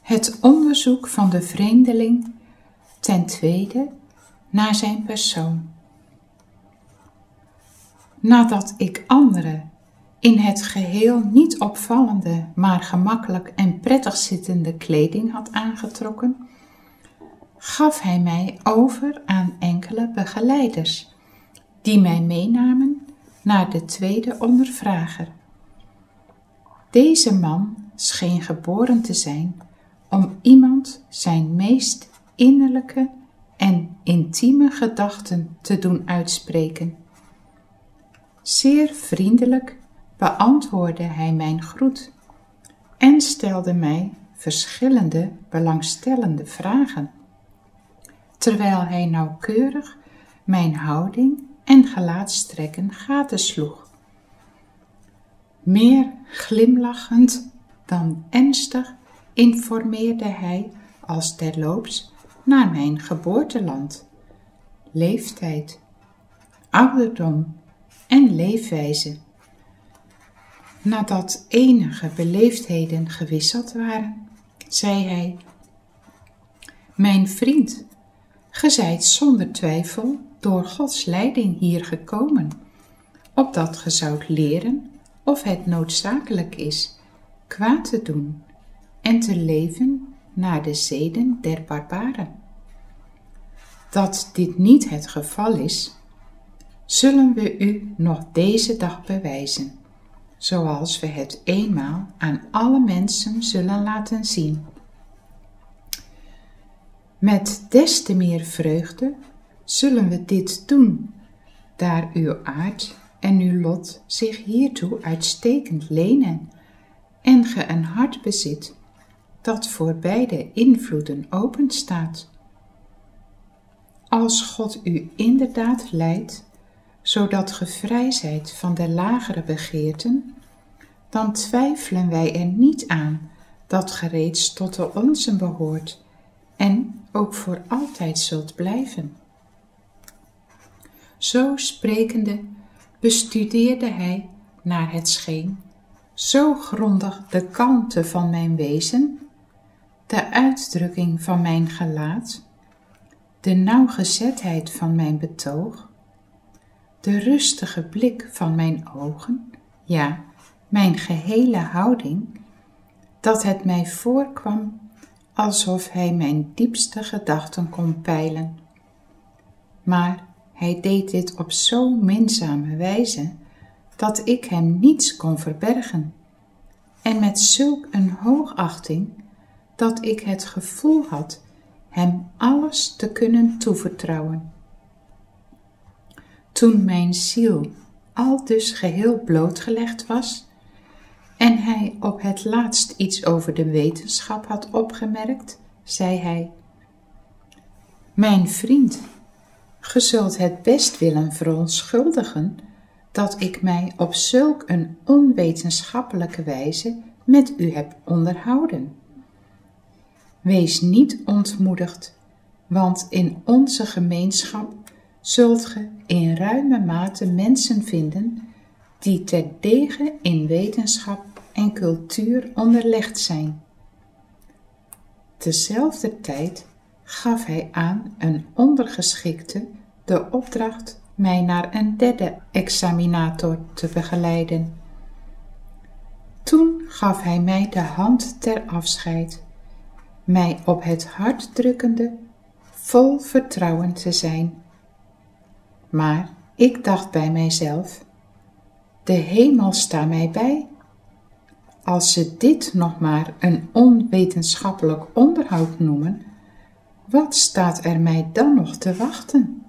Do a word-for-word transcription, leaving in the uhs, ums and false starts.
Het onderzoek van de vreemdeling ten tweede naar zijn persoon. Nadat ik anderen in het geheel niet opvallende, maar gemakkelijk en prettig zittende kleding had aangetrokken, gaf hij mij over aan enkele begeleiders, die mij meenamen naar de tweede ondervrager. Deze man scheen geboren te zijn om iemand zijn meest innerlijke en intieme gedachten te doen uitspreken. Zeer vriendelijk beantwoordde hij mijn groet en stelde mij verschillende belangstellende vragen, terwijl hij nauwkeurig mijn houding en gelaatstrekken gadesloeg. Meer glimlachend dan ernstig informeerde hij als terloops naar mijn geboorteland, leeftijd, ouderdom en leefwijze. Nadat enige beleefdheden gewisseld waren, zei hij: Mijn vriend, ge zijt zonder twijfel door Gods leiding hier gekomen, opdat ge zoudt leren of het noodzakelijk is kwaad te doen en te leven naar de zeden der barbaren. Dat dit niet het geval is, zullen we u nog deze dag bewijzen, zoals we het eenmaal aan alle mensen zullen laten zien. Met des te meer vreugde zullen we dit doen, daar uw aard en uw lot zich hiertoe uitstekend lenen en ge een hart bezit dat voor beide invloeden openstaat. Als God u inderdaad leidt, zodat ge vrij zijt van de lagere begeerten, dan twijfelen wij er niet aan dat ge reeds tot de onzen behoort en ook voor altijd zult blijven. Zo sprekende bestudeerde hij, naar het scheen, zo grondig de kalmte van mijn wezen, de uitdrukking van mijn gelaat, de nauwgezetheid van mijn betoog, de rustige blik van mijn ogen, ja, mijn gehele houding, dat het mij voorkwam alsof hij mijn diepste gedachten kon peilen. Maar hij deed dit op zo'n minzame wijze, dat ik hem niets kon verbergen, en met zulk een hoogachting, dat ik het gevoel had hem alles te kunnen toevertrouwen. Toen mijn ziel aldus geheel blootgelegd was en hij op het laatst iets over de wetenschap had opgemerkt, zei hij: Mijn vriend, ge zult het best willen verontschuldigen dat ik mij op zulk een onwetenschappelijke wijze met u heb onderhouden. Wees niet ontmoedigd, want in onze gemeenschap zult ge in ruime mate mensen vinden die terdege in wetenschap en cultuur onderlegd zijn. Tezelfder tijd gaf hij aan een ondergeschikte de opdracht mij naar een derde examinator te begeleiden. Toen gaf hij mij de hand ter afscheid, mij op het hart drukkende, vol vertrouwen te zijn. Maar ik dacht bij mijzelf: de hemel sta mij bij. Als ze dit nog maar een onwetenschappelijk onderhoud noemen, wat staat er mij dan nog te wachten?